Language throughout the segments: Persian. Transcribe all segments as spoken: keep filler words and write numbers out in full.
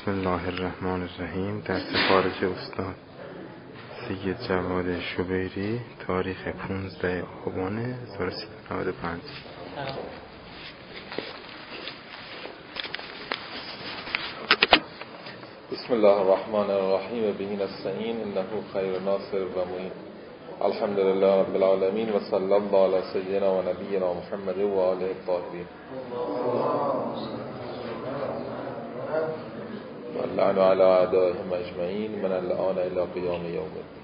بسم الله الرحمن الرحیم. در سفارش استاد سید جواد شبیری، تاریخ پانزده آبان هزار و سیصد و نود و پنج. بسم الله الرحمن الرحیم. به نستعین انه خیر ناصر و معین. الحمد لله رب العالمین و صلی الله علی سیدنا و نبینا محمد و آله الطاهرین. واللعن علی اعدائهم اجمعین من الآن الی قیام یوم الدین.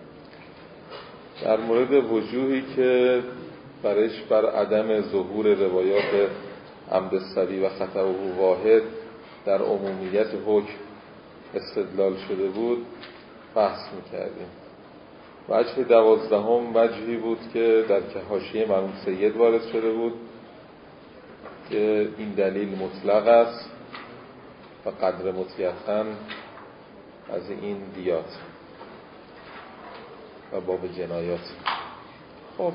در مورد وجوهی که برش بر عدم ظهور روایات عمد الصبی و خطأ واحد در عمومیت حکم استدلال شده بود بحث میکردیم. وجه دوازدهم وجهی بود که در حاشیه مرحوم سید وارد شده بود که این دلیل مطلق است و قدر مطیقاً از این دیات و باب جنایات. خب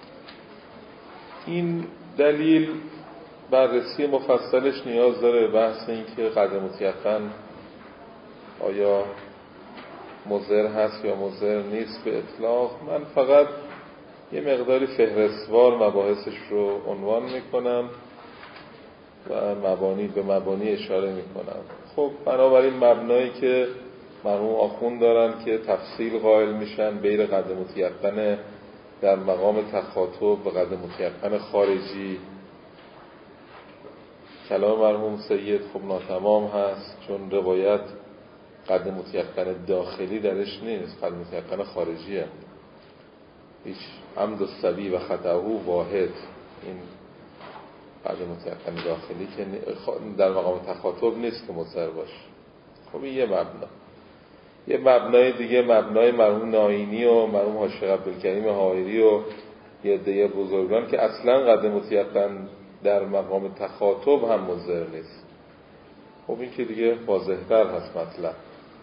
این دلیل بررسی مفصلش نیاز داره. بحث این که قدر مطیقاً آیا مضر هست یا مضر نیست به اطلاق، من فقط یه مقداری فهرستوار مباحثش رو عنوان میکنم و مبانی به مبانی اشاره میکنم. خب بنابراین مبنایی که مرحوم آخوند دارن که تفصیل قائل میشن بین قدر متیقن در مقام تخاطب و قدر متیقن خارجی، کلام مرحوم سید خب ناتمام هست چون روایت قدر متیقن داخلی درش نیست، قدر متیقن خارجیه. هیچ عمد الصبی و خطأه واحد، این قدر متیقن داخلی که در مقام تخاطب نیست که مضر باشه. خب این یه مبنا. یه مبنای دیگه مبنای مرحوم ناینی و مرحوم حاج عبدالکریم حائری و یه عده بزرگان که اصلا قدر متیقن در مقام تخاطب هم مضر نیست. خب این که دیگه واضح‌تر هست مطلب.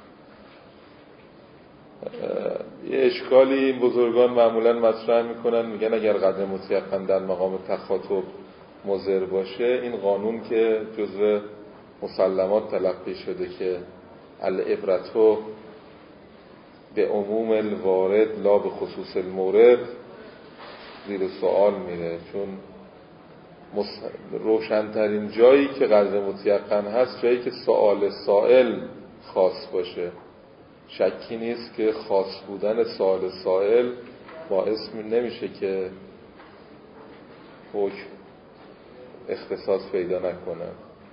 یه اشکالی این بزرگان معمولا مطرح میکنن، میگن اگر قدر متیقن در مقام تخاطب مضر باشه، این قانون که جزء مسلمات تلقی شده که العبرة به عموم الوارد لا به خصوص المورد، زیر سوال میره. چون روشنترین جایی که قدر متیقن هست جایی که سوال سائل خاص باشه. شکی نیست که خاص بودن سوال سائل باعث نمیشه که حکم اختصاص پیدا نکنه.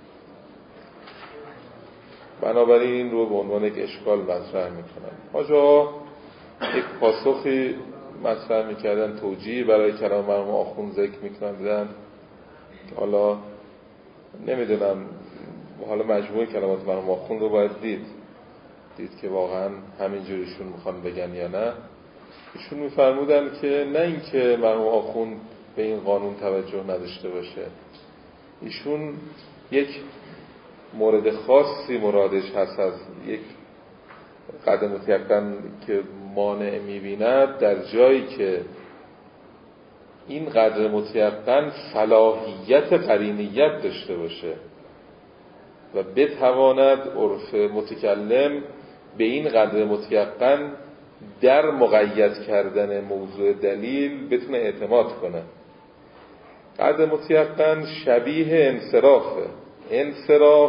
بنابراین این رو به عنوان یک اشکال مطرح میکنن. حاجا یک پاسخی مطرح میکردن، توجیهی برای کلام مرحوم آخوند ذکر میکردن. حالا نمیدونم، حالا مجموعه کلمات مرحوم آخوند رو باید دید دید که واقعا همینجوریشون میخوان بگن یا نه. ایشون میفرمودن که نه اینکه مرحوم آخوند به این قانون توجه نداشته باشه، ایشون یک مورد خاصی مرادش هست از یک قدر متیقن که مانع میبیند در جایی که این قدر متیقن صلاحیت قرینیت داشته باشه و بتواند عرف متکلم به این قدر متیقن در مقید کردن موضوع دلیل بتونه اعتماد کنه. قدر متیقن شبیه انصرافه. انصراف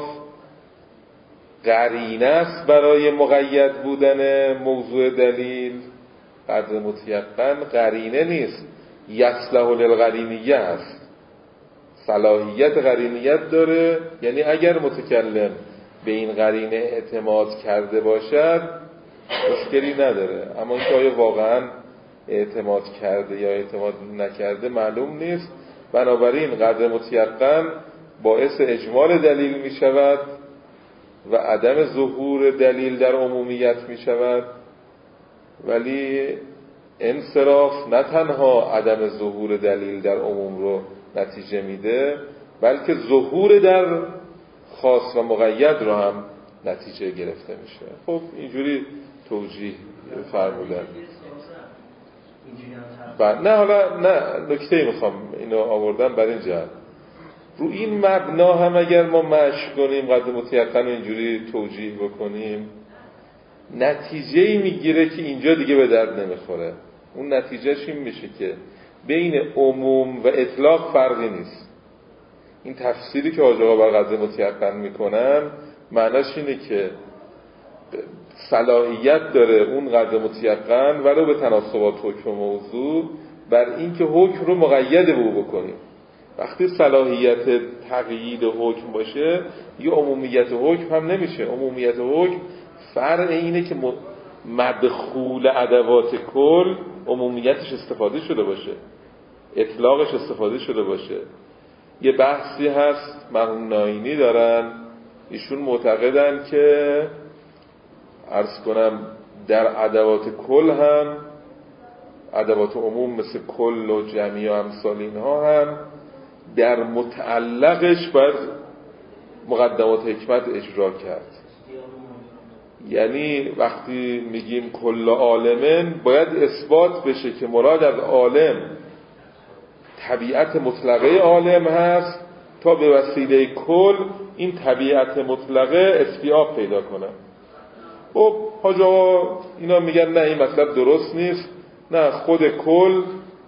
قرینه است برای مقید بودن موضوع دلیل. قدر متیقن قرینه نیست، یصلح للقرینیه است، صلاحیت قرینیت داره. یعنی اگر متکلم به این قرینه اعتماد کرده باشد مشکلی نداره، اما اینکه آیا واقعا اعتماد کرده یا اعتماد نکرده معلوم نیست. بنابراین قدر متیقن باعث اجمال دلیل می شود و عدم ظهور دلیل در عمومیت می شود، ولی انصراف نه تنها عدم ظهور دلیل در عموم رو نتیجه میده، بلکه ظهور در خاص و مقید رو هم نتیجه گرفته میشه. خب اینجوری توجیه فرمودن. نه حالا نه نکته میخوام اینو آوردم بر این جهت رو این مبنا هم اگر ما مشی کنیم، قطع متیقن اینجوری توجیه بکنیم، نتیجه‌ای میگیره که اینجا دیگه به درد نمیخوره. اون نتیجهش این میشه که بین عموم و اطلاق فرقی نیست. این تفسیری که حاج آقا بر قطع متیقن میکنن معناش اینه که صلاحیت داره اون قطع متیقن ولو به تناسبات حکم و موضوع بر این که حکم رو مقید به او بکنیم. وقتی صلاحیت تقیید حکم باشه یه عمومیت حکم هم نمیشه. عمومیت حکم فرع اینه که مدخول ادوات کل عمومیتش استفاده شده باشه، اطلاقش استفاده شده باشه. یه بحثی هست مرحوم ناینی دارن، ایشون معتقدن که عرض کنم در ادوات کل هم، ادوات عموم مثل کل و جمعی و امثال اینها هم در متعلقش باید مقدمات حکمت اجرا کرد. یعنی وقتی میگیم کل عالمن باید اثبات بشه که مراد از عالم طبیعت مطلقه عالم هست تا به وسیله کل این طبیعت مطلقه استیعاب پیدا کنه. خب حاج آقا اینا میگن نه این مطلب درست نیست، نه خود کل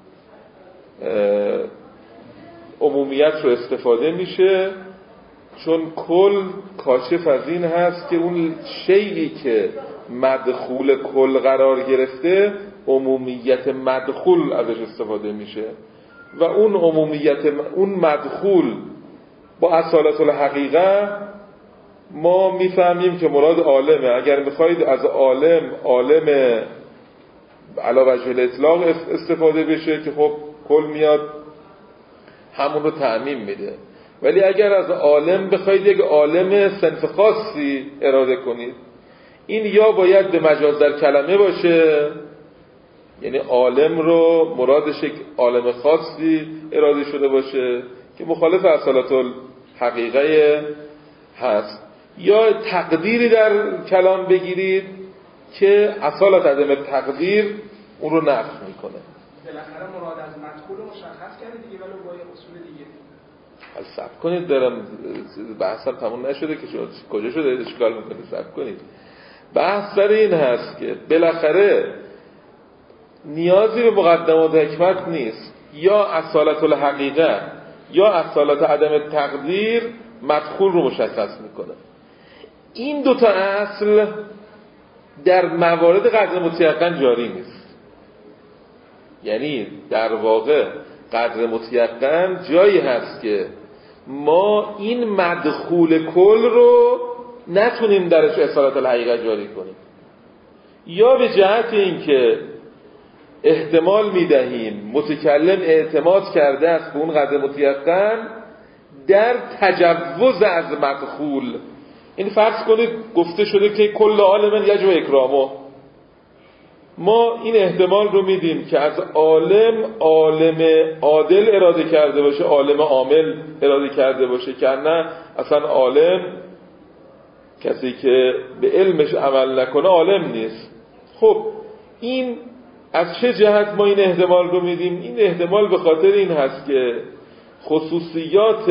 عمومیت رو استفاده میشه، چون کل کاشف از این هست که اون شیئی که مدخول کل قرار گرفته عمومیت مدخول ازش استفاده میشه و اون عمومیت اون مدخول با اصالت الحقیقه ما میفهمیم که مراد عالمه. اگر میخواید از عالم عالم علی وجه الاطلاق استفاده بشه که خب کل میاد همون رو تعمیم میده، ولی اگر از عالم بخواید یک عالم صنف خاصی اراده کنید این یا باید به مجاز در کلمه باشه، یعنی عالم رو مرادش یک عالم خاصی اراده شده باشه که مخالف اصالت الحقیقه هست، یا تقدیری در کلام بگیرید که اصالت عدم تقدیر اون رو نفی میکنه. بالاخره مراد از مدخول مشخص کرده دیگه، ولی با یه اصول دیگه. از صبر کنید دارم بحثم تموم نشده که شما کجا شده اشکال میکنید، صبر کنید. بحث سر این هست که بالاخره نیازی به مقدمات حکمت نیست، یا اصالت الحقیقه یا اصالت عدم تقدیر مدخول رو مشخص میکنه. این دوتا اصل در موارد قدر متیقن جاری نیست. یعنی در واقع قدر متیقن جایی هست که ما این مدخول کل رو نتونیم درش اصالت الحقیقه جاری کنیم، یا به جهت این که احتمال میدهیم متکلم اعتماد کرده است به اون قدر متیقن در تجوز از مدخول. این فرض کنید گفته شده که کل عالم یجب اکرامه، ما این احتمال رو میدیم که از عالم عالم عادل اراده کرده باشه، عالم عامل اراده کرده باشه، که نه اصلا عالم کسی که به علمش عمل نکنه عالم نیست. خب این از چه جهت ما این احتمال رو میدیم؟ این احتمال به خاطر این هست که خصوصیات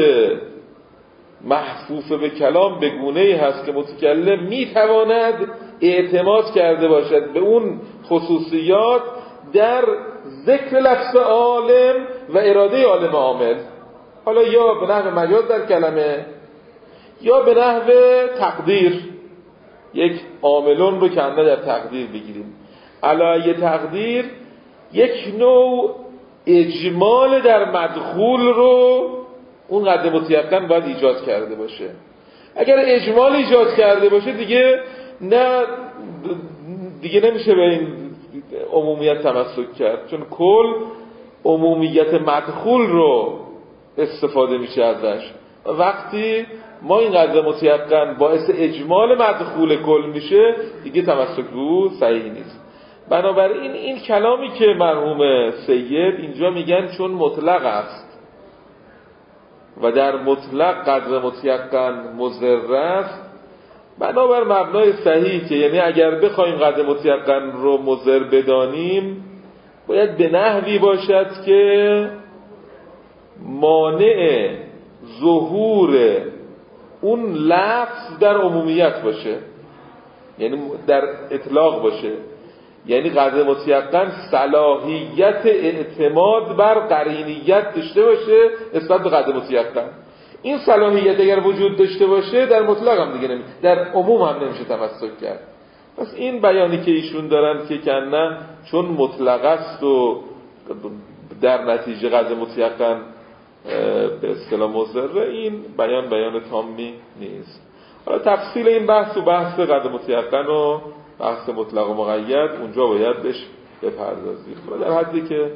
محفوظ به کلام به گونه‌ای هست که متکلم میتواند اعتماد کرده باشد به اون خصوصیات در ذکر لفظ عالم و اراده عالم عامل، حالا یا به نحو مجاز در کلمه یا به نحو تقدیر. یک عاملون رو کنده در تقدیر بگیریم، علایه تقدیر یک نوع اجمال در مدخول رو اون قدر متیقن باید ایجاد کرده باشه. اگر اجمال ایجاد کرده باشه دیگه نه دیگه نمیشه به این عمومیت تمسک کرد، چون کل عمومیت مدخول رو استفاده میشه ازش. وقتی ما این قدر متیقن باعث اجمال مدخول کل میشه دیگه تمسک رو صحیح نیست. بنابراین این کلامی که مرحوم سید اینجا میگن چون مطلق است و در مطلق قدر متیقن مضر است، بنابر مبنای صحیح که یعنی اگر بخوایم قدر متیقن رو مضر بدانیم باید به نحوی باشد که مانع ظهور اون لفظ در عمومیت باشه، یعنی در اطلاق باشه، یعنی قدر متیقن صلاحیت اعتماد بر قرینیت داشته باشه نسبت به قدر متیقن. این صلاحیت اگر وجود داشته باشه در مطلق هم دیگه نمی در عموم هم نمیشه تمسک کرد. پس این بیانی که ایشون دارن که کنه چون مطلق است و در نتیجه قدر متیقن به اصطلاح مضره، این بیان بیان تامی نیست. حالا تفصیل این بحث و بحث قدر متیقن و بحث مطلق و مقید اونجا باید بهش بپردازیم در حدی که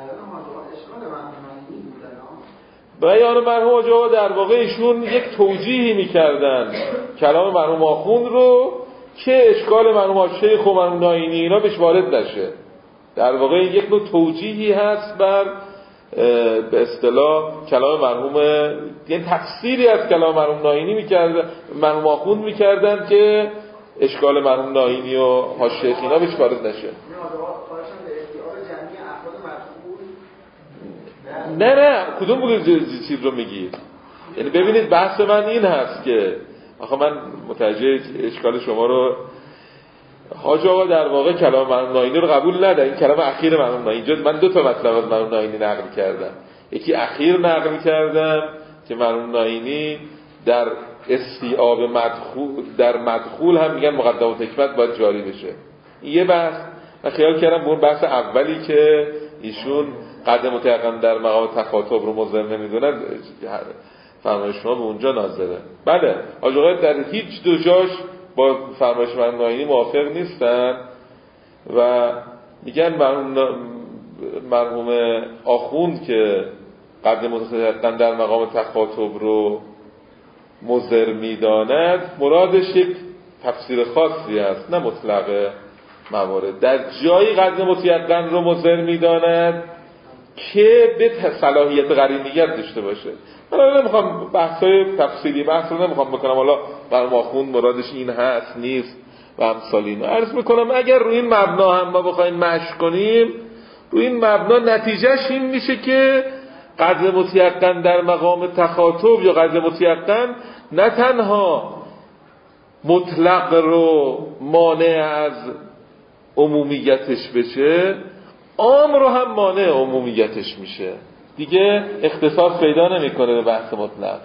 بیان مرحوم آقا در واقع ایشون یک توجیهی میکردن کلام مرحوم آخوند رو که اشکال مرحوم شیخ و مرحوم ناینی اینا بهش وارد نشه. در واقع یک نوع توجیهی هست بر به اصطلاح کلام مرحوم، یعنی تفسیری از کلام مرحوم ناینی میکردن، مرحوم آخوند میکردن که اشکال مرحوم ناینی و ها شیخ اینا بهش وارد نشه. نه نه کدوم بود چیز رو میگید؟ یعنی ببینید بحث من این هست که آخه من متوجه اشکال شما رو، حاج آقا در واقع کلام مرحوم ناینی رو قبول نداره. این کلام اخیر مرحوم ناینی، اینجا من دو تا مطلب از مرحوم ناینی نقل کردم. یکی اخیر نقل کردم که مرحوم ناینی در استیعاب مدخول در مدخول هم میگن مقدمات حکمت باید جاری بشه. یه بحث من خیال کردم اون بحث اولی که ایشون قدر متیقن در مقام تخاطب رو مضر نمیدونن فرمایش شما به اونجا ناظره. بله حاج آقا در هیچ دو جاش با فرمایش مرحوم ناینی موافق نیستن و میگن مرحوم مرحوم آخوند که قدر متیقن در مقام تخاطب رو مضر میداند مرادش یک تفسیر خاصی است نه مطلق موارد. در جایی قدر متیقن رو مضر میداند که به صلاحیت قرینیت داشته باشه. من الان نمیخوام بحثای تفصیلی بحث رو نمیخوام بکنم، حالا مرحوم آخوند مرادش این هست نیست و امثال اینو عرض میکنم. اگر روی این مبنا هم ما بخوایم مشق کنیم، روی این مبنا نتیجهش این میشه که قدر متیقن در مقام تخاطب یا قدر متیقن نه تنها مطلق رو مانع از عمومیتش بشه، عام رو هم مانع عمومیتش میشه. دیگه اختصاص پیدا نمیکنه به بحث مطلق.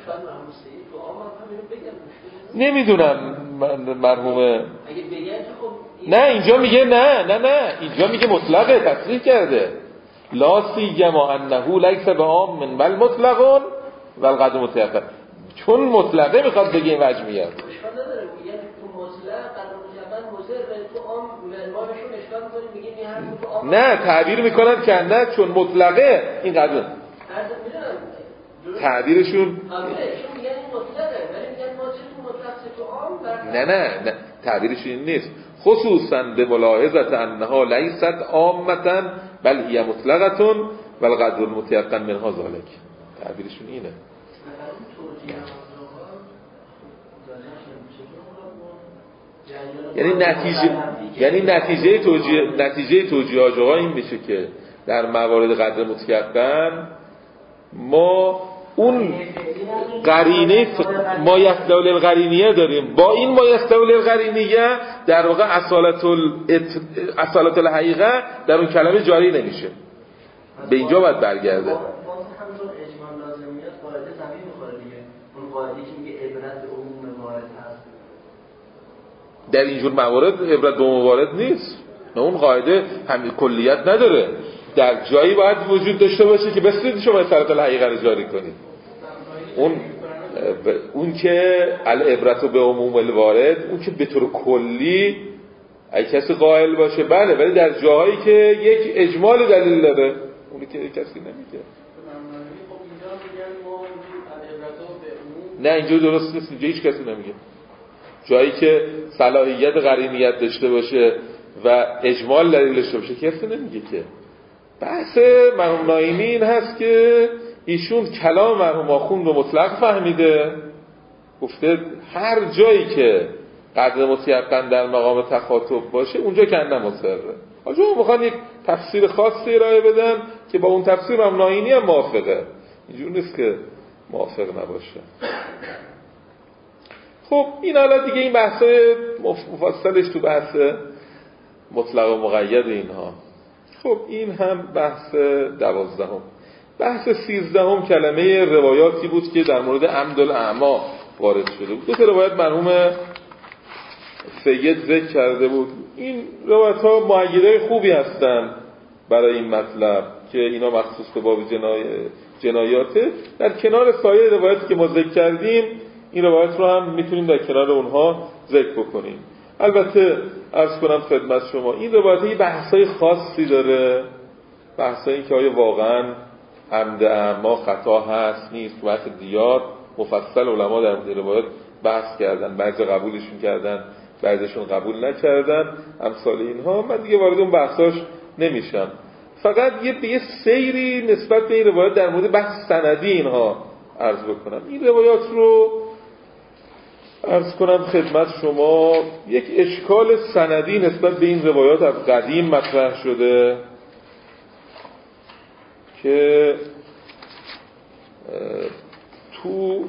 نمیدونم مرحوم نه اینجا میگه نه نه نه اینجا میگه مطلقه، تصریح کرده لا سیما انه لیس به عام من بل مطلقون و القدر متیقن. چون مطلقه میخواد بگه این وجه میاد. نه تعبیر میکنن که نه چون مطلقه این قدر تعبیرشون نه نه نه تعبیرشون این نیست. خصوصا به ملاحظت انها لیست عامتا بل هی مطلقتون و القدر المتیقن منها ذالک. تعبیرشون اینه. یعنی نتیجه یعنی نتیجه توجیه نتیجه توجیه آقا این میشه که در موارد قدر متیقن ما اون قرینه ف... ما یستول القرینیه داریم، با این ما یستول القرینیه در واقع اصالت ال... اصالت الحقیقه در اون کلمه جاری نمیشه. به اینجا باید برگرده. در اینجور موارد عبرت به موارد نیست. نه اون قاعده همین کلیت نداره. در جایی باید وجود داشته باشه که بسید شما اصالت الحقیقه رو جاری کنید. اون اون که العبرت به عموم الوارد، اون که به طور کلی اگه کسی قائل باشه بله، ولی در جاهایی که یک اجمال دلیل داره اونی که کسی نمیگه. نه اینجا درست نیست، اینجا هیچ کسی نمیگه. جایی که صلاحیت قرینیت داشته باشه و اجمال دلیل داشته باشه کسی نمیگه که. بحث مرحوم ناینی این هست که ایشون کلام مرحوم آخوند رو مطلق فهمیده، گفته هر جایی که قدر متیقن در مقام تخاطب باشه اونجا کنده مصره. آجا میخوان یک تفسیر خاصی ارائه بدن که با اون تفسیر مرحوم ناینی هم موافقه. اینجور نیست که موافق نباشه. خب این حالا دیگه این بحثای مفصلش تو بحث مطلق و مقید اینها. خب این هم بحث دوازدهم. بحث سیزدهم کلمه روایاتی بود که در مورد عمد الاعما وارد شده بود. دو تا روایت مرحوم سید ذکر کرده بود. این روایت ها مؤیده خوبی هستن برای این مطلب که اینا مخصوص به باب جنای... جنایاته. در کنار سایر روایاتی که ما ذکر کردیم این روایت رو هم میتونیم در کنار اونها ذکر بکنیم. البته عرض کنم خدمت شما این روایت یه بحثای خاصی داره، بحثای این که آیا واقعا عمد اعما خطا هست نیست. بحث دیات مفصل علما در مورد روایت بحث کردن، بعضی قبولشون کردن بعضیشون قبول نکردن، امثال اینها. من دیگه وارد اون بحثاش نمیشم، فقط یه یه سیری نسبت به این روایت در مورد بحث سندی اینها عرض بکنم. این روایات رو عرض کنم خدمت شما. یک اشکال سندی نسبت به این روایات از قدیم مطرح شده که تو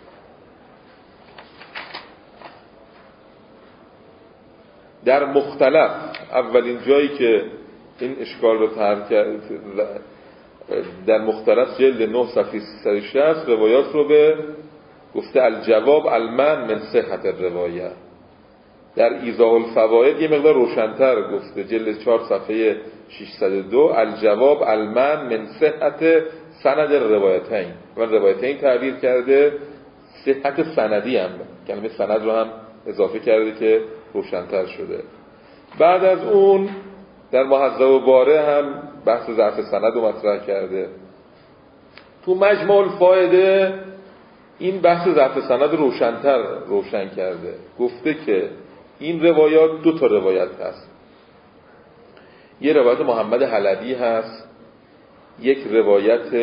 در مختلف اولین جایی که این اشکال رو طرح کرد در مختلف جلد نه صفحه سیصد و شصت روایات رو به گفته الجواب المن من صحت الروایه. در ایضاح الفوائد یه مقدار روشن‌تر گفته جلد چهار صفحه ششصد و دو الجواب المن من صحت سند الروایتین. و روایتین تعبیر کرده، صحت سندی هم کلمه سند رو هم اضافه کرده که روشن‌تر شده. بعد از اون در محذب و باره هم بحث ضعف سند رو مطرح کرده. تو مجموع الفائده این بحث ضعف سند روشن‌تر روشن کرده. گفته که این روایات دو تا روایت هست. یه روایت محمد حلبی هست، یک روایت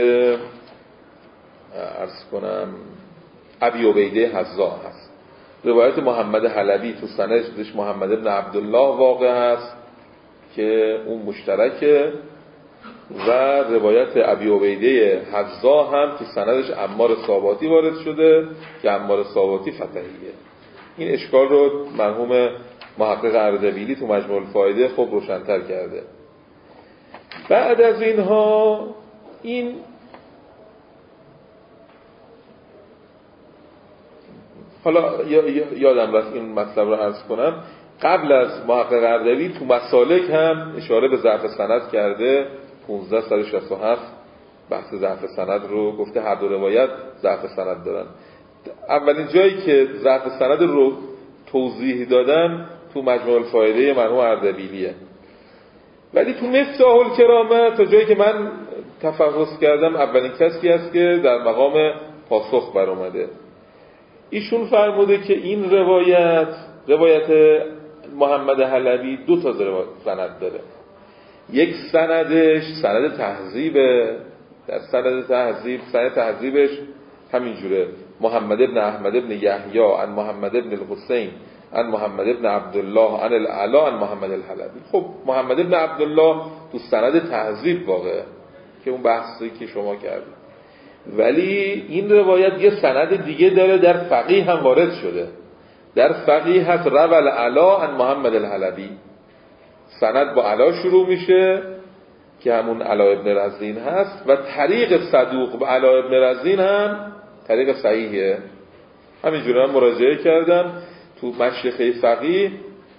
عرض کنم ابی عبیده حذا هست. روایت محمد حلبی تو سندش محمد ابن عبدالله واقع هست که اون مشترکه، و روایت ابی عبیده حذا هم تو سندش عمار صاباتی وارد شده که عمار صاباتی فتحیه. این اشکال رو مرحوم محقق اردبیلی تو مجموع الفائده خب روشن‌تر کرده. بعد از اینها این حالا یادم رفت این مطلب رو عرض کنم. قبل از محقق اردبیلی تو مسالک هم اشاره به ضعف سند کرده. پانزده صد و شصت و هفت بحث ضعف سند رو گفته، هر دو روایت ضعف سند دارن. اولین جایی که ضعف سند رو توضیح دادن تو مجموع الفائده مرحوم اردبیلیه. ولی تو مفتاح الکرامه تا جایی که من تفحص کردم اولین کسی است که در مقام پاسخ بر اومده. ایشون فرموده که این روایت روایت محمد حلبی دو تا سند داره. یک سندش سند تهذیبه، در سند تهذیب سند تهذیبش همینجوره محمد ابن احمد ابن یحیی عن محمد ابن الحسین عن محمد ابن عبدالله عن العلا عن محمد الحلبی. خب محمد ابن عبدالله تو سند تهذیب واقعه که اون بحثی که شما کردید. ولی این روایت یه سند دیگه داره، در فقیه هم وارد شده. در فقیه هست روى العلا عن محمد الحلبی. سند با علا شروع میشه که همون علا ابن رزین هست و طریق صدوق به علا ابن رزین هم طریق صحیحه. همینجوری هم مراجعه کردم تو مشیخه فقیه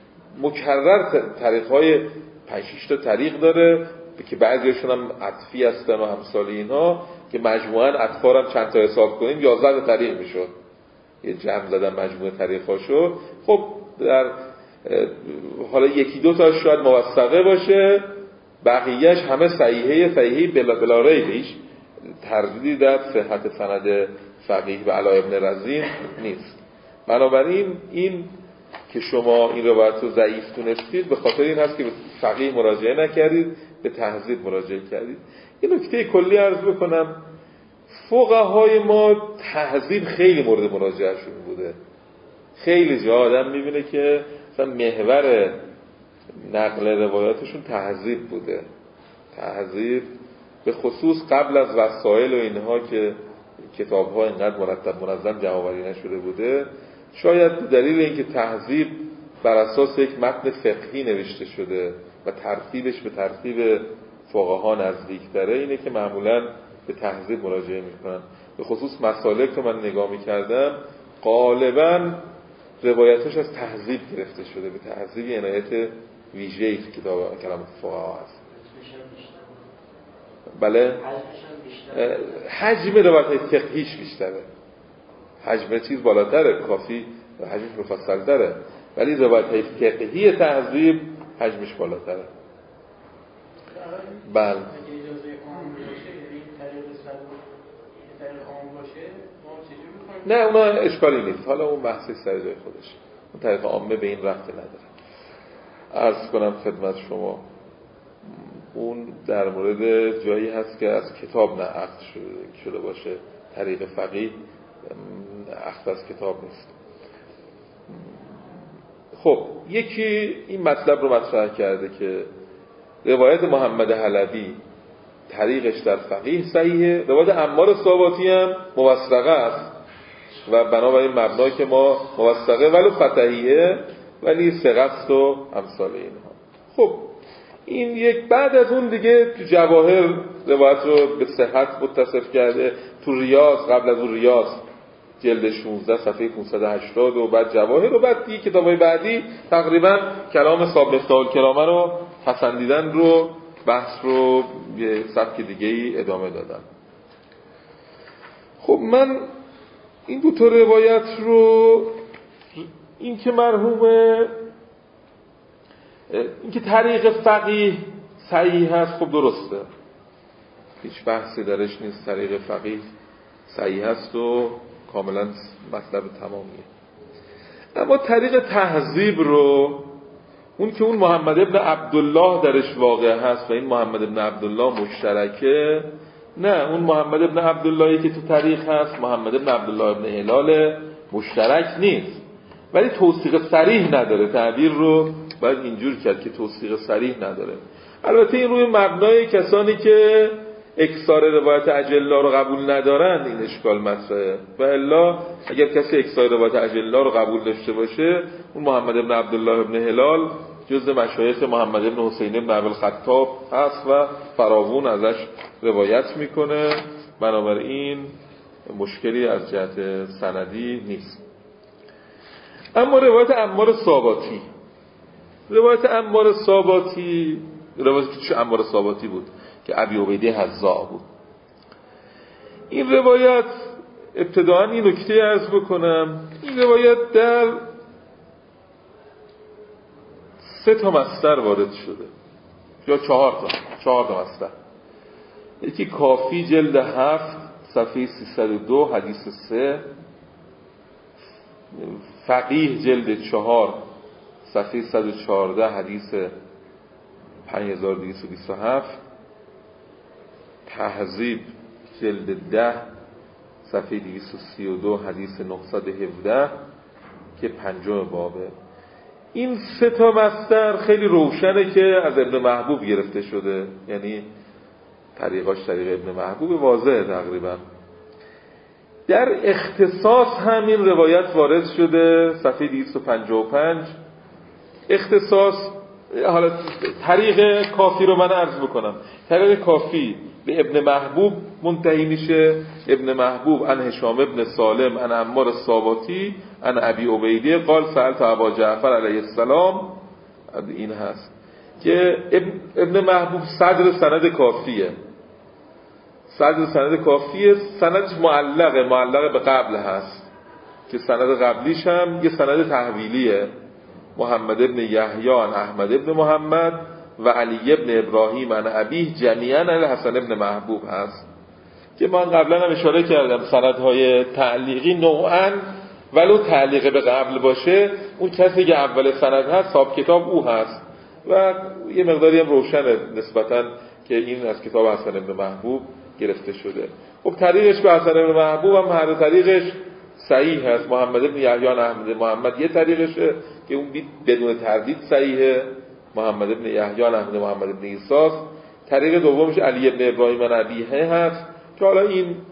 مکرر طریق‌های پنج شش تا طریق داره که بعضیشون هم عطفی هستن و همسال اینها که مجموعاً اطفار هم چند تا حساب کنیم یازده تا طریق میشد. یه جمع زدن مجموعه طریق‌هاشو. خب در حالا یکی دو تا شاید موثقه باشه، بقیهش همه صحیحه صحیحه بلا بلا ریبش. تردیدی در صحت سند فقیه به علا ابن رزین نیست. بنابراین این که شما این روایت رو ضعیف تونستید به خاطر این هست که به فقیه مراجعه نکردید، به تهذیب مراجعه کردید. این نکته کلی عرض بکنم، فقهای ما تهذیب خیلی مورد مراجعهشون بوده. خیلی جا آدم میبینه که مثلا محور نقل روایاتشون تهذیب بوده. تهذیب به خصوص قبل از وسایل و اینها که کتاب‌ها اینقدر مرتب منظم جمع‌آوری نشده بوده، شاید دلیل اینکه تهذیب بر اساس یک متن فقهی نوشته شده و ترتیبش به ترتیب فقها نزدیک‌تره اینه که معمولاً به تهذیب مراجعه می‌کنن. به خصوص مسالک که من نگاه می‌کردم غالباً روایتش از تهذیب گرفته شده، به تهذیب عنایت ویژه‌ای که کتاب کلام فقها هست. بله حجم روایت فقهیش بیشتره، حجم چیز بالاتره، کافی حجمش مفصل‌تره، ولی روایت فقهی تهذیب حجمش بالاتره. بله نه اونا اشکالی نیست، حالا اون بحثی سر جای خودش، اون طریق عامه به این ربطی نداره. عرض کنم خدمت شما اون در مورد جایی هست که از کتاب نه اخذ شده باشه، طریق فقیه اخذ از کتاب نیست. خب یکی این مطلب رو مطرح کرده که روایت محمد حلبی طریقش در فقیه صحیحه، روایت عمار ساواتی هم موثقه است و بنابراین مبنای که ما موثقه ولو فتحیه ولی ثقه است و امثال اینها. خب این یک بعد از اون دیگه تو جواهر روایت رو به صحت متصف کرده، تو ریاض قبل از اون ریاض جلد شانزده صفحه پانصد و هشتاد و بعد جواهر و بعد دیگه کتابای بعدی تقریبا کلام صاحب مفتاح الکرامه رو پسندیدن رو بحث رو یه سبک دیگه ای ادامه دادن. خب من این دو تا روایت رو این که مرحومه این که طریق فقیه صحیح هست خب درسته، هیچ بحثی درش نیست، طریق فقیه صحیح هست و کاملا مطلب تمامیه. اما طریق تهذیب رو اون که اون محمد ابن عبدالله درش واقع هست و این محمد ابن عبدالله مشترکه، نه اون محمد ابن عبداللهی که تو طریق هست محمد ابن عبدالله ابن هلال مشترک نیست، ولی توثیق صریح نداره. تعبیر رو باید اینجور کرد که توثیق صریح نداره. البته این روی مبنای کسانی که اکثار روایت اجلا رو قبول ندارند این اشکال مطرحه، و الا اگر کسی اکثار روایت اجلا رو قبول داشته باشه اون محمد ابن عبدالله ابن هلال جزء مشایخ محمد ابن حسین ابن ابوالخطاب هست و فراوون ازش روایت میکنه، بنابراین مشکلی از جهت سندی نیست. اما روایت عمار ساباتی روایت عمار ساباتی روایت چه عمار ساباتی بود که ابی عبیده حذاء بود. این روایت ابتداعا این نکته عرض بکنم، این روایت در سه تا مصدر وارد شده یا چهار تا چهار تا مصدر. یکی کافی جلد هفت صفحه سیصد و دو حدیث سه، فقیه جلد چهار صفحه صد و چهارده حدیث پنج هزار و دویست و بیست و هفت، تهذیب جلد ده صفحه دویست و سی و دو حدیث نهصد و هفده که پنجم بابه. این سه تا مصدر خیلی روشنه که از ابن محبوب گرفته شده، یعنی طریقاش طریق ابن محبوب واضحه تقریبا. در اختصاص همین روایت وارد شده صفحه دویست و پنجاه و پنج. اختصاص حالا طریق کافی رو من عرض بکنم. طریق کافی به ابن محبوب منتهی میشه، ابن محبوب عن هشام ابن سالم عن عمار الساباتی عن ابی عبیده قال سألت ابا جعفر علیه السلام. این هست که ابن محبوب صدر سند کافیه، صدر سند کافیه، سندش معلقه معلقه به قبل هست که سند قبلیش هم یه سند تحویلیه، محمد ابن یحیی عن احمد ابن محمد و علی ابن ابراهیم عن ابیه جمیعا عن حسن ابن محبوب هست که من قبلا هم اشاره کردم سندهای تعلیقی نوعاً ولو تعلیق به قبل باشه اون کسی که اول سند هست صاحب کتاب او هست و یه مقداری هم روشنه نسبتاً که این از کتاب حسن ابن محبوب گرفته شده. خب طریقش به حسن ابن محبوب هم هر طریقش صحیح هست. محمد ابن یحیی عن احمد محمد یه طریقشه که اون بدون تردید صحیحه، محمد ابن یحیی عن احمد محمد ابن عیسی. طریق دومش علی ابن ابراهیم عن ابیه هست که حالا این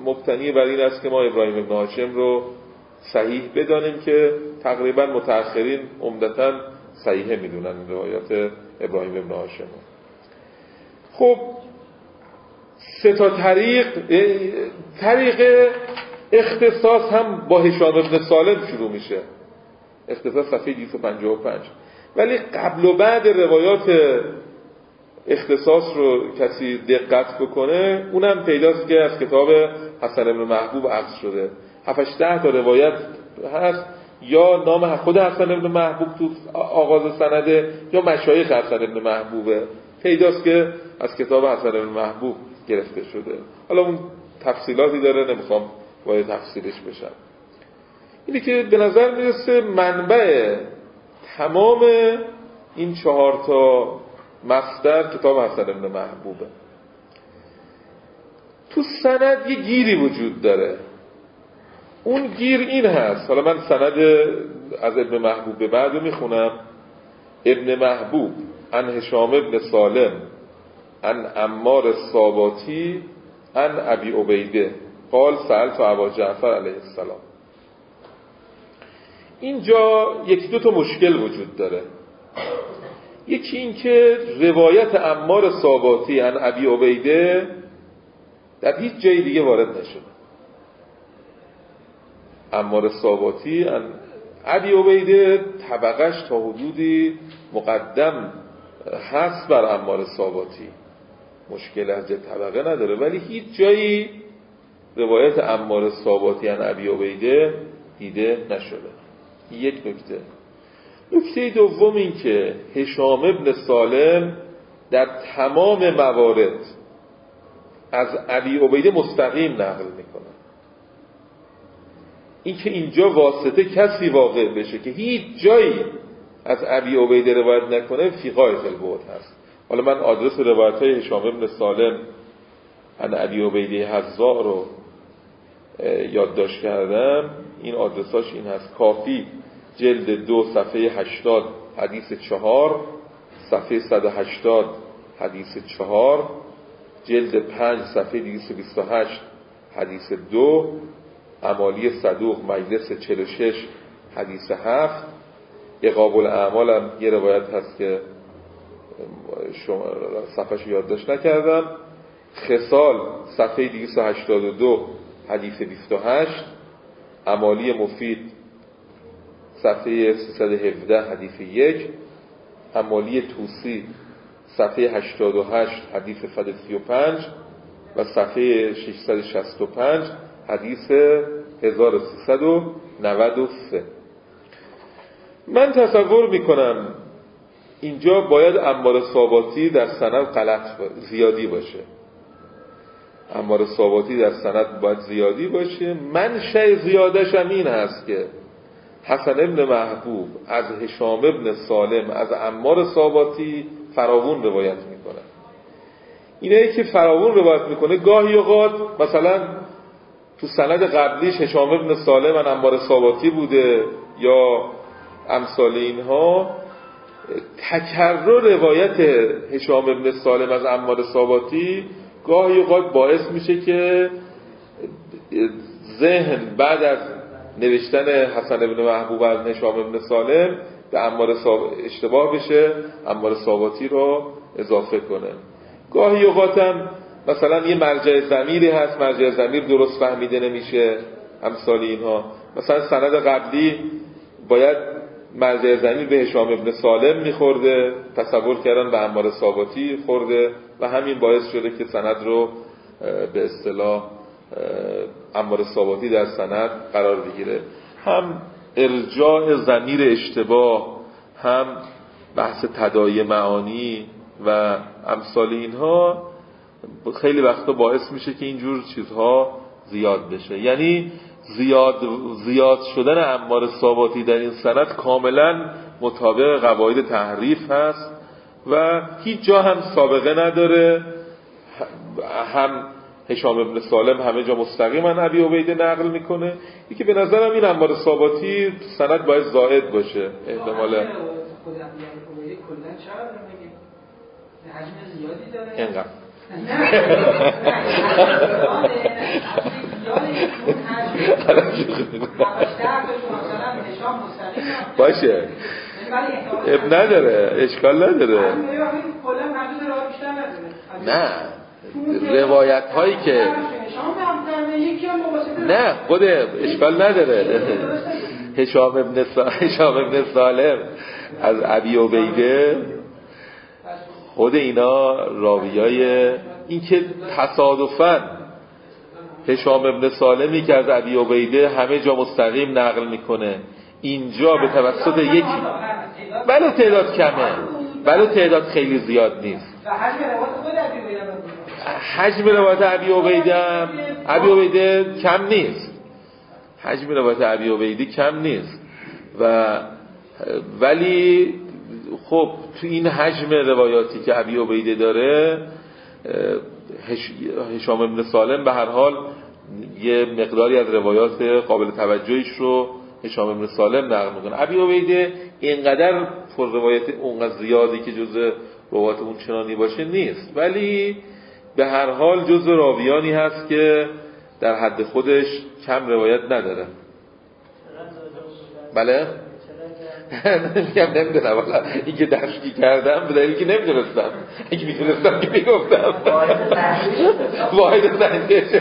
مبتنی بر این است که ما ابراهیم ابن هاشم رو صحیح بدانیم که تقریبا متأخرین عمدتاً صحیح میدونن روایات ابراهیم ابن هاشم. خب سه تا طریق، طریق اختصاص هم با هشام ابن سالم شروع میشه، اختصاص صفحه دویست و پنجاه و پنج. ولی قبل و بعد روایات اختصاص رو کسی دقت بکنه اونم پیداست که از کتاب حسن بن محبوب عکس شده. هفت ده تا روایت هست، یا نام خود حسن بن محبوب تو آغاز سنده یا مشایخ حسن بن محبوبه، پیداست که از کتاب حسن بن محبوب گرفته شده. حالا اون تفصیلاتی داره، نمیخوام وارد تفصیلش بشم. اینی که به نظر میرسه منبع تمام این چهار تا مصدر کتاب حسن بن محبوبه. تو سند یه گیری وجود داره، اون گیر این هست، حالا من سند از ابن محبوب به بعد رو میخونم. ابن محبوب عن هشام ابن سالم عن عمار الصاباتی عن ابی عبیده قال سألت ابا جعفر علیه السلام. اینجا یکی دو تا مشکل وجود داره. یکی این که روایت عمار صاباتی عن ابی عبیده در هیچ جای دیگه وارد نشده. عمار صاباتی عن ابی عبیده طبقش تا حدودی مقدم هست بر عمار صاباتی، مشکل از جه طبقه نداره، ولی هیچ جایی روایت عمار صاباتی عن ابی عبیده دیده نشده. یک نکته. نکته دوم این که هشام ابن سالم در تمام موارد از ابی عبیده مستقیم نقل میکنه. این که اینجا واسطه کسی واقع بشه که هیچ جایی از ابی عبیده روایت نکنه فی غایة البعد هست. حالا من آدرس روایت های هشام ابن سالم عن ابی عبیده حذاء رو یادداشت کردم. این آدرساش این هست: کافی جلد دو صفحه هشتاد حدیث چهار، صفحه صد و هشتاد حدیث چهار، جلد پنج صفحه دویست و بیست و هشت حدیث دو، امالی صدوق مجلس چهل و شش حدیث هفت. اقاب الاعمال هم یه روایت هست که صفحه‌شو یادداشت نکردم. خصال صفحه دویست و هشتاد و دو حدیث بیست و هشت، امالی مفید صفحه سیصد و هفده حدیث یک، امالی توسی صفحه هشتاد و هشت حدیث صد و سی و پنج و صفحه ششصد و شصت و پنج حدیث هزار و سیصد و نود و سه. من تصور میکنم اینجا باید عمار صاباتی در سند غلط زیادی باشه. عمار صاباتی در سند باید زیادی باشه. منشأ زیادش هم این هست که حسن ابن محبوب از هشام ابن سالم از عمار صاباتی فراوون روایت میکنه. اینه که فراوون روایت میکنه گاهی اوقات مثلا تو سند قبلیش هشام ابن سالم از عمار صاباتی بوده یا امثال اینها، تکرر روایت هشام ابن سالم از عمار صاباتی گاهی اوقات باعث میشه که ذهن بعد از نوشتن حسن ابن محبوب از هشام ابن سالم به عمار اشتباه بشه، عمار صاباتی رو اضافه کنه. گاهی اوقات هم مثلا یه مرجع ضمیری هست، مرجع ضمیر درست فهمیده نمیشه، امثال اینها. مثلا سند قبلی باید مرجع ضمیر به هشام ابن سالم میخورده، تصور کردن به عمار صاباتی خورده و همین باعث شده که سند رو به اصطلاح عمار صاباتی در سند قرار بگیره. هم ارجاع ضمیر اشتباه، هم بحث تداعی معانی و امثال اینها خیلی وقتا باعث میشه که اینجور چیزها زیاد بشه. یعنی زیاد زیاد شدن عمار صاباتی در این سند کاملا مطابق قواعد تحریف هست و هیچ جا هم سابقه نداره. هم هشام ابن سالم همه جا مستقیما ابی عبیده نقل میکنه. این که به نظرم این عمار صاباتی سند باید زائد باشه احتمالاً. خود ابی عبیده کلا چقدر میگه حجم زیادی داره؟ اینقدر باشه اب نداره اشکال نداره. نه روایت هایی که نه خود اشکال نداره. هشام ابن هشام ابن سالم از ابی عبیده خود اینا راویای این که تصادفاً هشام ابن سالمی که از ابی عبیده همه جا مستقیم نقل میکنه اینجا به توسط یکی بله تعداد کمه بله تعداد خیلی زیاد نیست. حجم روایت ابی عبیده ابی عبیده کم نیست. حجم روایت ابی عبیده کم نیست و ولی خب تو این حجم روایاتی که ابی عبیده داره هشام ابن سالم به هر حال یه مقداری از روایات قابل توجهش رو هشام ابن سالم نقل میکنه. ابی عبیده اینقدر پر روایت اونقدر زیادی که جزء روایت اون چنانی باشه نیست ولی به هر حال جزء راویانی هست که در حد خودش کم روایت نداره. بله میگم نمیدونم والا این که دستگی کردم به دلیلی که نمیدونستم اگه میدونستم که میگفتم واحد زنده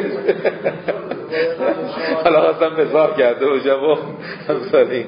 حالا خواستم مزاح کرده باشم و همسال این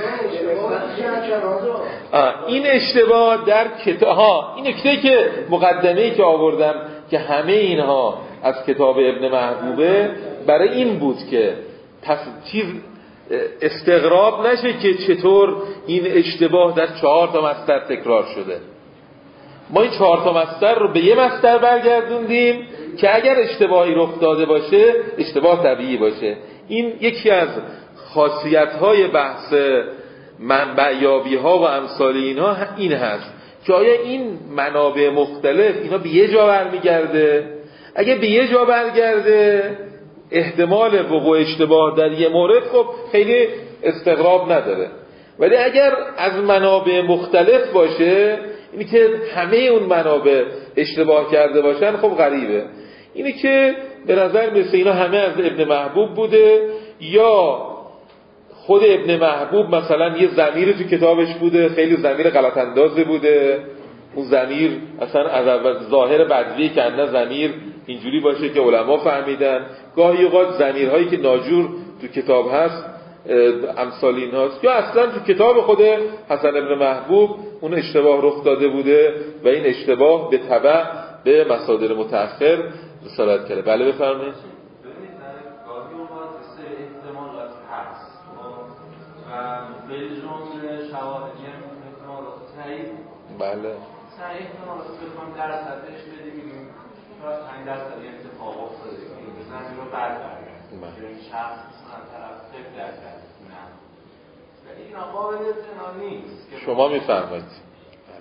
این اشتباه در کتاب ها این نکته که مقدمه‌ای که آوردم که همه اینها از کتاب ابن محبوبه برای این بود که چیز استغراب نشه که چطور این اشتباه در چهار تا مصدر تکرار شده. ما این چهار تا مصدر رو به یه مصدر برگردوندیم که اگر اشتباهی رخ داده باشه اشتباه طبیعی باشه. این یکی از خاصیت‌های بحث منبع یابی ها و امثال اینها این هست که آیا این منابع مختلف اینا به یه جا برمیگرده؟ اگه به یه جا برگرده احتمال وقوع اشتباه در یه مورد خب خیلی استغراب نداره ولی اگر از منابع مختلف باشه اینی که همه اون منابع اشتباه کرده باشن خب غریبه. اینی که به نظر مثل اینا همه از ابن محبوب بوده یا خود ابن محبوب مثلا یه ضمیر تو کتابش بوده خیلی ضمیر غلط اندازه بوده اون ضمیر اصلا از اول ظاهر بدوی که اندازه ضمیر اینجوری باشه که علما فهمیدن. گاهی اوقات ضمیرهایی که ناجور تو کتاب هست امثال این هاست یا اصلا تو کتاب خود حسن ابن محبوب اون اشتباه رخ داده بوده و این اشتباه به تبع به مصادر متأخر رسالت کرده. بله بفرمایید. گاهی اوقات سه احتمالات هست و به جمله شواهدی هم احتمالات تایید بله سه احتمالات بخوام درصدش بدیم شاید پنج درصد اتفاق افتاده که این زمین رو برگردن که این شخص مثلا طرف فکر درد نه و این قابل اعتنا نیست. شما میفرمایید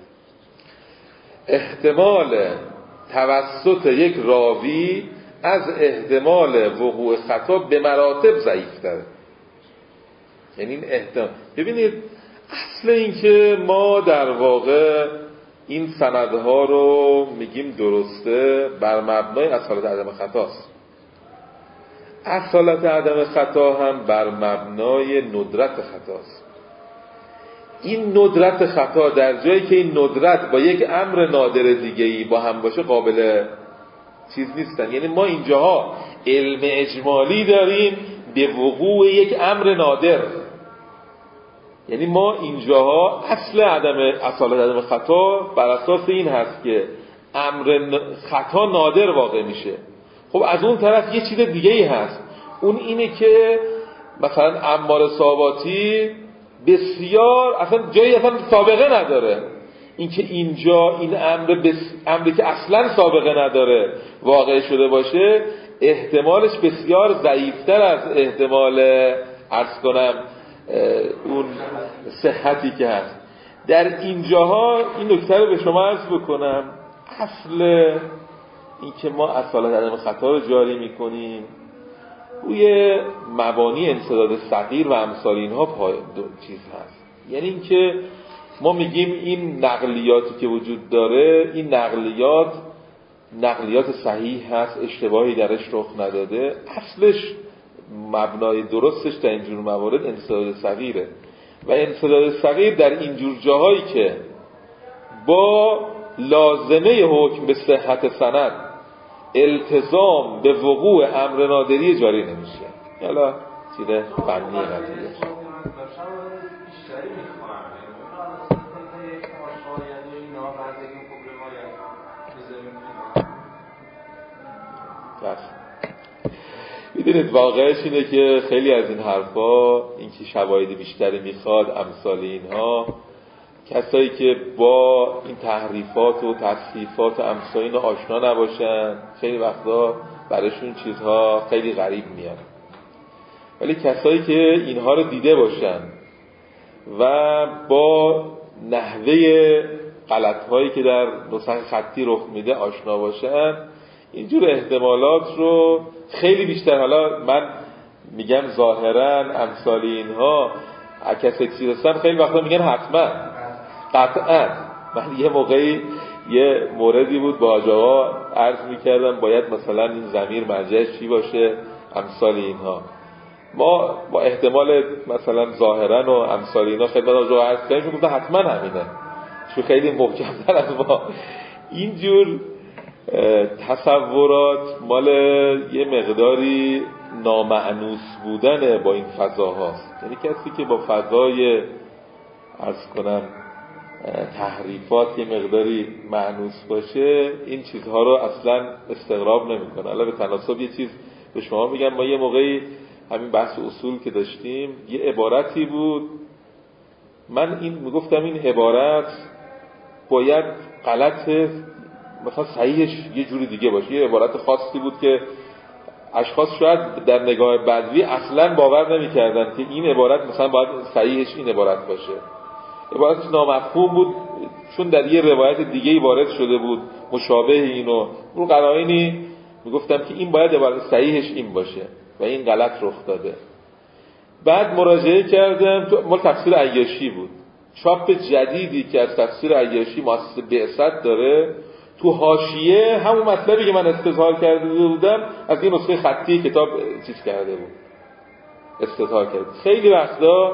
احتمال توسط یک راوی از احتمال وقوع خطا به مراتب ضعیف‌تره. یعنی این احتمال ببینید اصل این که ما در واقع این سندها رو میگیم درسته بر مبنای اصالت عدم خطاست. اصالت عدم خطا هم بر مبنای ندرت خطاست. این ندرت خطا در جایی که این ندرت با یک امر نادر دیگه‌ای با هم باشه قابل چیز نیستن. یعنی ما اینجاها علم اجمالی داریم به وقوع یک امر نادر. یعنی ما اینجاها اصل عدم اصالت عدم خطا بر اساس این هست که امر خطا نادر واقع میشه. خب از اون طرف یه چیز دیگه ای هست اون اینه که مثلا عمار صاباتی بسیار اصلا جایی اصلا سابقه نداره اینکه اینجا این امر بس... امری که اصلا سابقه نداره واقع شده باشه احتمالش بسیار ضعیفتر از احتمال عرض کنم اون صحتی که هست. در اینجاها این نکته رو به شما عرض بکنم اصل این که ما اصالت عدم خطا رو جاری میکنیم روی مبانی انسداد صغیر و امثال اینها پای دو چیز هست. یعنی این که ما میگیم این نقلیاتی که وجود داره این نقلیات نقلیات صحیح هست، اشتباهی درش رخ نداده، اصلش مبنای درستش در اینجور موارد انسداد صغیره و انسداد صغیر در اینجور جاهایی که با لازمه حکم به صحت سند التزام به وقوع امر نادری جاری نمیشه. حالا چیزه فنی قضیه میدونید واقعش اینه که خیلی از این حرفا، اینکه شواهد بیشتری میخواد، امثال اینها، کسایی که با این تحریفات و تصحیفات و امثال اینا آشنا نباشن خیلی وقتا براشون چیزها خیلی غریب میاد. ولی کسایی که اینها رو دیده باشن و با نحوه غلط‌هایی که در نسخ خطی رخ میده آشنا باشن، اینجور احتمالات رو خیلی بیشتر، حالا من میگم ظاهرا امثال اینها کسی چیز هستن، خیلی وقتا میگن حتما قطعا. من یه موقعی یه موردی بود با حاج آقا عرض میکردم باید مثلا این ضمیر مرجعش چی باشه، امثال اینها. ما با احتمال مثلا ظاهرا و امثال اینها خدمت حاج آقا عرض کردیم، گفتن حتما همینه، چون خیلی محکم‌تر از ما. اینجور تصورات مال یه مقداری نامأنوس بودن با این فضاهاست. یعنی کسی که با فضای عرض کنم تحریفات یه مقداری مأنوس باشه این چیزها رو اصلا استغراب نمیکنه. حالا به تناسب یه چیز به شما میگم، ما یه موقعی همین بحث اصول که داشتیم یه عبارتی بود، من این میگفتم این عبارت باید غلط مثلا صحیحش یه جوری دیگه باشه. یه عبارت خاصی بود که اشخاص شاید در نگاه بدوی اصلا باور نمی‌کردن که این عبارت مثلا باید صحیحش این عبارت باشه. عبارتش نامفهوم بود چون در یه روایت دیگه‌ای وارد شده بود مشابه اینو، رو قرائنی میگفتم که این باید عبارت صحیحش این باشه و این غلط رخ داده. بعد مراجعه کردم، تو مال تفسیر عیاشی بود، چاپ جدیدی که از تفسیر عیاشی مؤسسه بعثت داره، تو حاشیه همون مطلبی که من استظهار کرده بودم از این نسخه خطی کتاب چیز کرده بود، استظهار کرده. خیلی وقتا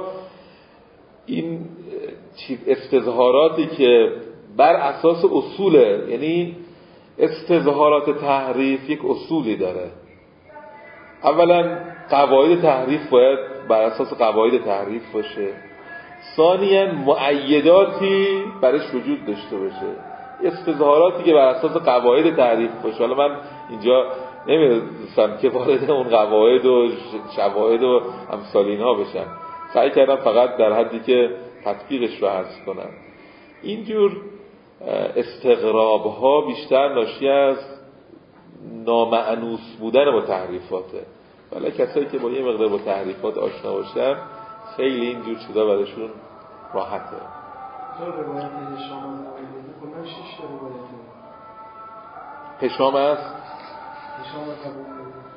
این استظهاراتی که بر اساس اصوله، یعنی استظهارات تحریف یک اصولی داره. اولا قواعد تحریف باید بر اساس قواعد تحریف باشه، ثانیاً مؤیداتی برش وجود داشته باشه، استظهاراتی که بر اساس قواعد تعریف باشه. حالا من اینجا نمی‌دونستم که وارد اون قواعد و شواهد و امثال اینها بشم، سعی کردم فقط در حدی که تطبیقش رو عرض کنم. اینجور استغراب‌ها بیشتر ناشی از نامأنوس بودن با تحریفاته، ولی کسایی که با یه مقدار با تحریفات آشنا باشن خیلی اینجور چیزا براشون راحته. روایت هشام از نویده کلا شش تا روایته. هشام از هشام از قبول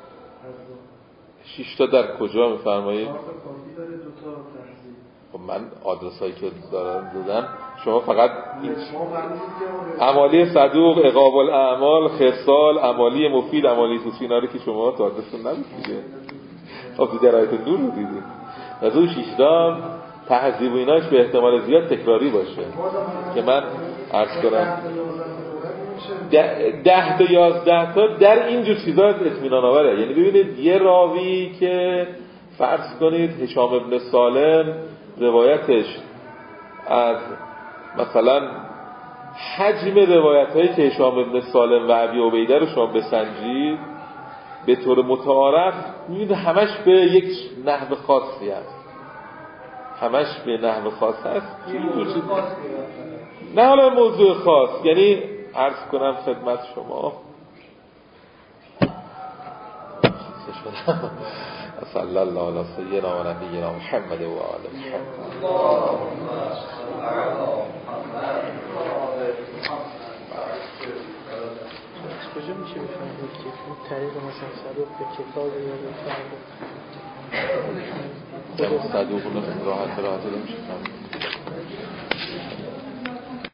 شش تا در کجا میفرمایید؟ چهار تا کافی داره، دو تا تحصیل. خب من آدرسایی که دارم دادم، شما فقط این عمالی صدوق، عقاب الاعمال، خصال، عمالی مفید، عمالی توسینا رو که شما تو آدرستون نبود دیگه. خب تو درایت نور رو دیدید. از اون شش تا تهذیب و ایناش به احتمال زیاد تکراری باشه که من عرض کنم ده تا یازده تا در اینجور چیزا اطمینان آوره. یعنی ببینید یه راوی که فرض کنید هشام ابن سالم روایتش از مثلا حجم روایت هایی که هشام ابن سالم و ابی عبیده رو شما بسنجید به طور متعارف میبینید همش به یک نحو خاصی هست، همش به نحو خاص هست. نه حالا موضوع خاص، یعنی عرض کنم خدمت شما صلی الله علی سیدنا و نبینا محمد و آل محمد. کجا میشه بفهمید که اون طریق مثلا صدوق به کتاب یا به فرد صدوق رو راحت راحت نمیشه فهمید.